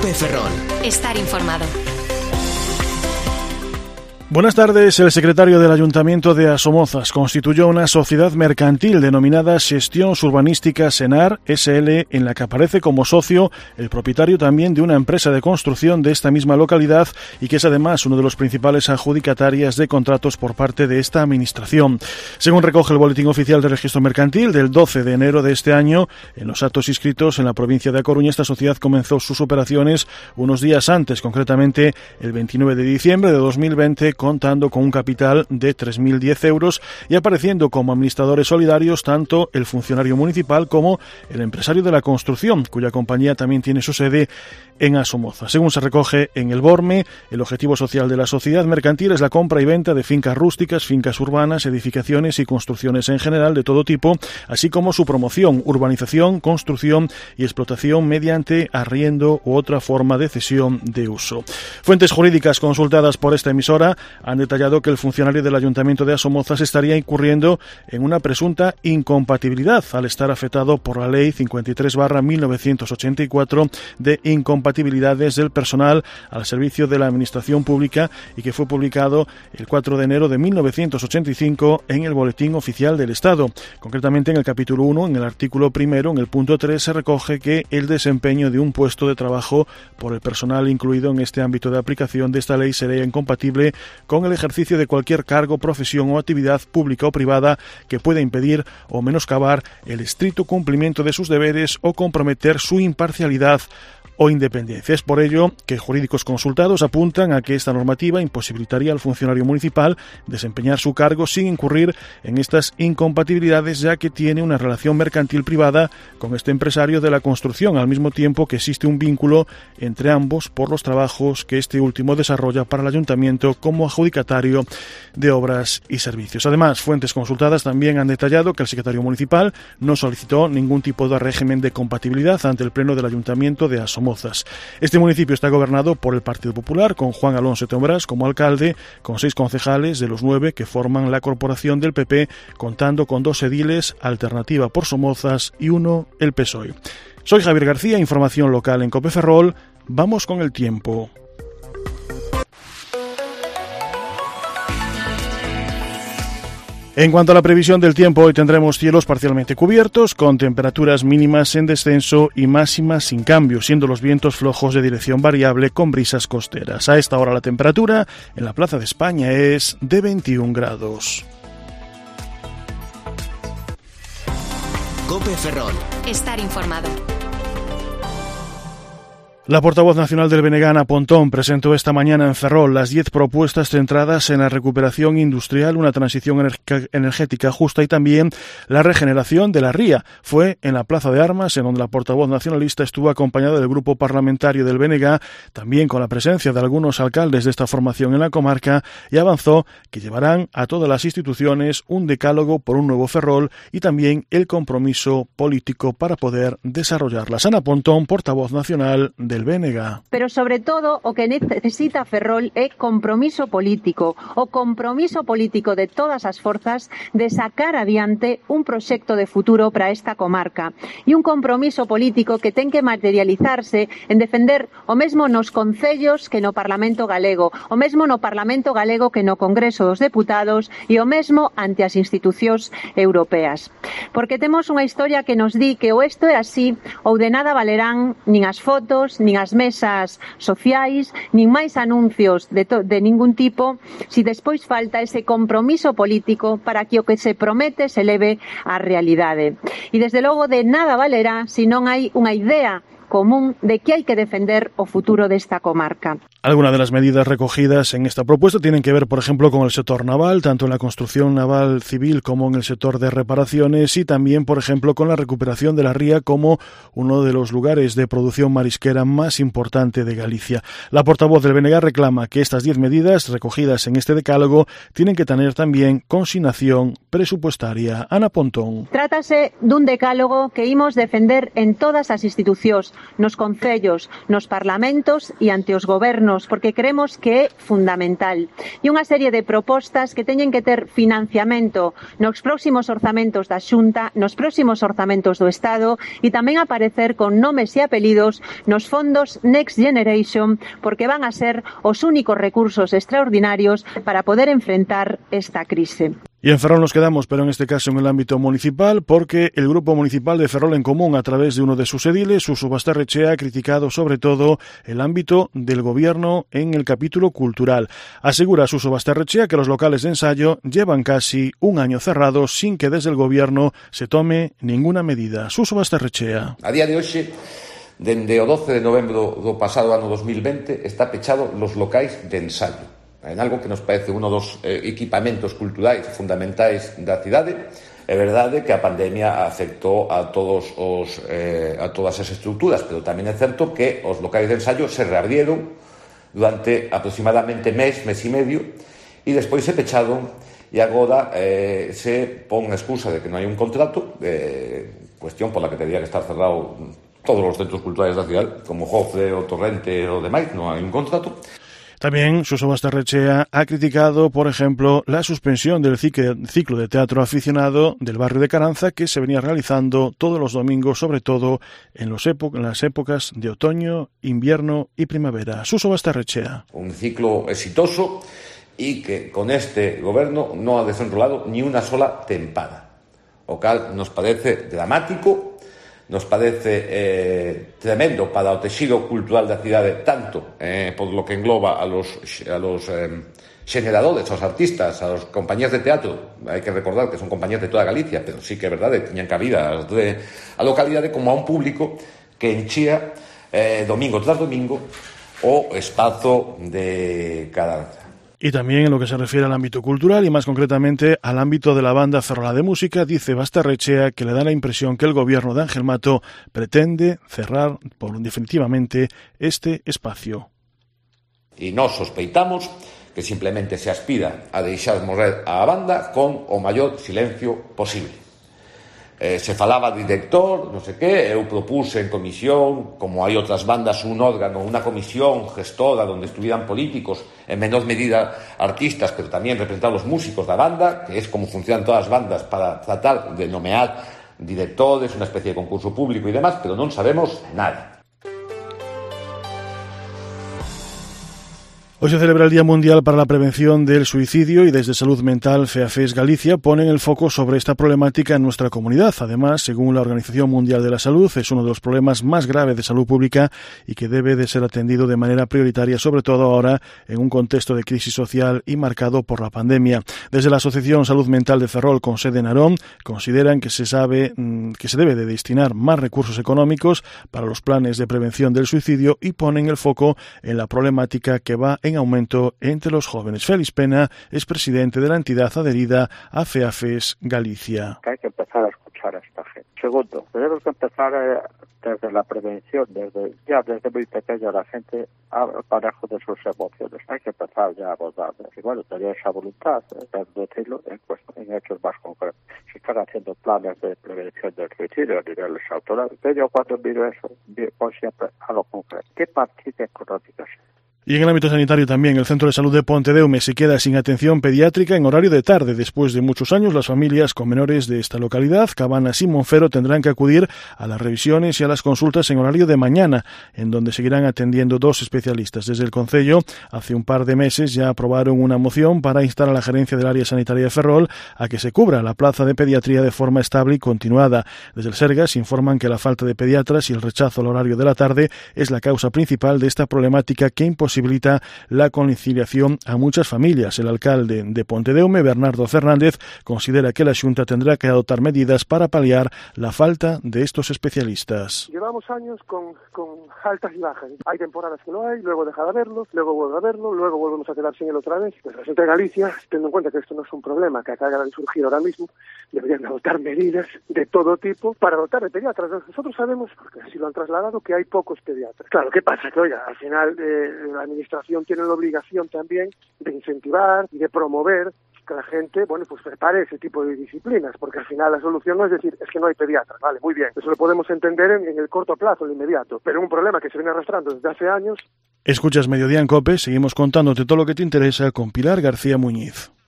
Cope Ferrol. Estar informado. Buenas tardes. El secretario del Ayuntamiento de Asomozas constituyó una sociedad mercantil denominada Xestións Urbanísticas Senar SL, en la que aparece como socio el propietario también de una empresa de construcción de esta misma localidad y que es además uno de los principales adjudicatarios de contratos por parte de esta administración. Según recoge el Boletín Oficial de Registro Mercantil del 12 de enero de este año, en los actos inscritos en la provincia de A Coruña, esta sociedad comenzó sus operaciones unos días antes, concretamente el 29 de diciembre de 2020, contando con un capital de 3.010 euros y apareciendo como administradores solidarios tanto el funcionario municipal como el empresario de la construcción, cuya compañía también tiene su sede en Asomozas. Según se recoge en el BORME, el objetivo social de la sociedad mercantil es la compra y venta de fincas rústicas, fincas urbanas, edificaciones y construcciones en general de todo tipo, así como su promoción, urbanización, construcción y explotación mediante arriendo u otra forma de cesión de uso. Fuentes jurídicas consultadas por esta emisora han detallado que el funcionario del Ayuntamiento de Asomozas estaría incurriendo en una presunta incompatibilidad al estar afectado por la Ley 53/1984 de incompatibilidades del personal al servicio de la Administración Pública y que fue publicado el 4 de enero de 1985 en el Boletín Oficial del Estado. Concretamente, en el capítulo 1, en el artículo primero, en el punto 3, se recoge que el desempeño de un puesto de trabajo por el personal incluido en este ámbito de aplicación de esta ley sería incompatible con el ejercicio de cualquier cargo, profesión o actividad pública o privada que pueda impedir o menoscabar el estricto cumplimiento de sus deberes o comprometer su imparcialidad o independencia. Es por ello que jurídicos consultados apuntan a que esta normativa imposibilitaría al funcionario municipal desempeñar su cargo sin incurrir en estas incompatibilidades, ya que tiene una relación mercantil privada con este empresario de la construcción, al mismo tiempo que existe un vínculo entre ambos por los trabajos que este último desarrolla para el ayuntamiento como adjudicatario de obras y servicios. Además, fuentes consultadas también han detallado que el secretario municipal no solicitó ningún tipo de régimen de compatibilidad ante el Pleno del Ayuntamiento de Asomozas. Este municipio está gobernado por el Partido Popular, con Juan Alonso Tombrás como alcalde, con 6 concejales de los 9 que forman la corporación del PP, contando con 2 ediles, Alternativa por Somozas, y 1 el PSOE. Soy Javier García, información local en Cope Ferrol. Vamos con el tiempo. En cuanto a la previsión del tiempo, hoy tendremos cielos parcialmente cubiertos, con temperaturas mínimas en descenso y máximas sin cambio, siendo los vientos flojos de dirección variable con brisas costeras. A esta hora la temperatura en la Plaza de España es de 21 grados. Cope Ferrol. Estar informado. La portavoz nacional del BNG, Ana Pontón, presentó esta mañana en Ferrol las 10 propuestas centradas en la recuperación industrial, una transición energética justa y también la regeneración de la ría. Fue en la Plaza de Armas, en donde la portavoz nacionalista estuvo acompañada del grupo parlamentario del BNG, también con la presencia de algunos alcaldes de esta formación en la comarca, y avanzó que llevarán a todas las instituciones un decálogo por un nuevo Ferrol y también el compromiso político para poder desarrollarlas. Ana Pontón, portavoz nacional del BNG. Pero sobre todo o que necesita Ferrol é compromiso político, o compromiso político de todas as forzas de sacar adiante un proxecto de futuro para esta comarca e un compromiso político que ten que materializarse en defender o mesmo nos concellos que no Parlamento galego, o mesmo no Parlamento galego que no Congreso dos Deputados e o mesmo ante as institucións europeas. Porque temos unha historia que nos di que o isto é así ou de nada valerán nin as fotos, nin as mesas sociais, nin máis anuncios de ningún tipo, si despois falta ese compromiso político para que o que se promete se leve á realidade. E desde logo de nada valerá se non hai unha idea común de que hay que defender o futuro de esta comarca. Algunas de las medidas recogidas en esta propuesta tienen que ver, por ejemplo, con el sector naval, tanto en la construcción naval civil como en el sector de reparaciones, y también, por ejemplo, con la recuperación de la ría como uno de los lugares de producción marisquera más importante de Galicia. La portavoz del BNG reclama que estas 10 medidas recogidas en este decálogo tienen que tener también consignación presupuestaria. Ana Pontón. Trátase dun decálogo que imos defender en todas as institucións, nos concellos, nos parlamentos e ante os gobernos opoñernos porque creemos que é fundamental. E unha serie de propostas que teñen que ter financiamento nos próximos orzamentos da Xunta, nos próximos orzamentos do Estado e tamén aparecer con nomes e apelidos nos fondos Next Generation, porque van a ser os únicos recursos extraordinarios para poder enfrentar esta crisis. Y en Ferrol nos quedamos, pero en este caso en el ámbito municipal, porque el Grupo Municipal de Ferrol en Común, a través de uno de sus ediles, Suso Basterrechea, ha criticado sobre todo el ámbito del gobierno en el capítulo cultural. Asegura Suso Basterrechea que los locales de ensayo llevan casi un año cerrados sin que desde el gobierno se tome ninguna medida. Suso Basterrechea. A día de hoxe, dende o 12 de novembro do pasado ano 2020, está pechado los locais de ensayo. En algo que nos parece uno dos equipamentos culturais fundamentais da cidade. É verdade que a pandemia afectou a todas as estruturas, pero tamén é certo que os locais de ensayo se reabrieron durante aproximadamente mes e medio, e despois se pecharon, e agora se pon a excusa de que non hai un contrato, cuestión pola que tendría que estar cerrado todos os centros culturais da cidade, como Jofre, o Torrente o demais, non hai un contrato. También Suso Basterrechea ha criticado, por ejemplo, la suspensión del ciclo de teatro aficionado del barrio de Caranza, que se venía realizando todos los domingos, sobre todo en las épocas de otoño, invierno y primavera. Suso Basterrechea. Un ciclo exitoso y que con este gobierno no ha desenrolado ni una sola tempada, o cal nos parece dramático. Nos parece tremendo para o texido cultural da cidade, tanto por lo que engloba a los generadores, aos artistas, a los compañías de teatro. Hai que recordar que son compañías de toda Galicia, pero sí que é verdade, tiñan cabida a localidade, como a un público que enchía domingo tras domingo o espazo de Caranza. Y también en lo que se refiere al ámbito cultural y más concretamente al ámbito de la banda Ferrola de Música, dice Basterrechea que le da la impresión que el gobierno de Ángel Mato pretende cerrar definitivamente este espacio. Y nos sospeitamos que simplemente se aspira a deixar morrer a banda con o maior silencio posible. Se falaba de director, non sei que, eu propuse en comisión, como hai outras bandas, un órgano, unha comisión gestora onde estuvieran políticos, en menor medida artistas, pero tamén representar os músicos da banda, que é como funcionan todas as bandas, para tratar de nomear directores, unha especie de concurso público e demás, pero non sabemos nada. Hoy se celebra el Día Mundial para la Prevención del Suicidio y desde Salud Mental FEAFES Galicia ponen el foco sobre esta problemática en nuestra comunidad. Además, según la Organización Mundial de la Salud, es uno de los problemas más graves de salud pública y que debe de ser atendido de manera prioritaria, sobre todo ahora en un contexto de crisis social y marcado por la pandemia. Desde la Asociación Salud Mental de Ferrol, con sede en Narón, consideran que se debe de destinar más recursos económicos para los planes de prevención del suicidio y ponen el foco en la problemática que va en aumento entre los jóvenes. Félix Pena es presidente de la entidad adherida a FEAFES Galicia. Hay que empezar a escuchar a esta gente. Segundo, tenemos que empezar desde la prevención, desde muy pequeña la gente habla parejo de sus emociones. Hay que empezar ya a abordarlas. Y bueno, tener esa voluntad de decirlo en hechos más concretos. Se están haciendo planes de prevención del suicidio a niveles autonómicos. Yo cuando miro eso, voy siempre a lo concreto. ¿Qué partida económica es? Y en el ámbito sanitario también, el Centro de Salud de Pontedeume se queda sin atención pediátrica en horario de tarde. Después de muchos años, las familias con menores de esta localidad, Cabanas y Monfero, tendrán que acudir a las revisiones y a las consultas en horario de mañana, en donde seguirán atendiendo 2 especialistas. Desde el Concello, hace un par de meses ya aprobaron una moción para instar a la gerencia del área sanitaria de Ferrol a que se cubra la plaza de pediatría de forma estable y continuada. Desde el Sergas informan que la falta de pediatras y el rechazo al horario de la tarde es la causa principal de esta problemática que imposibilita la conciliación a muchas familias. El alcalde de Pontedeume, Bernardo Fernández, considera que la Xunta tendrá que adoptar medidas para paliar la falta de estos especialistas. Llevamos años con altas y bajas. Hay temporadas que no hay, luego deja de haberlo, luego vuelve a verlo, luego volvemos a quedar sin él otra vez. Pues la Xunta de Galicia, teniendo en cuenta que esto no es un problema que acaba de surgir ahora mismo, deberían adoptar medidas de todo tipo para dotar de pediatras. Nosotros sabemos, porque así lo han trasladado, que hay pocos pediatras. Claro, ¿qué pasa? Que, oiga, al final la administración tiene la obligación también de incentivar y de promover que la gente, pues prepare ese tipo de disciplinas, porque al final la solución no es decir, es que no hay pediatras, vale, muy bien, eso lo podemos entender en el corto plazo, en el inmediato, pero un problema que se viene arrastrando desde hace años. Escuchas Mediodía en COPE, seguimos contándote todo lo que te interesa con Pilar García Muñiz.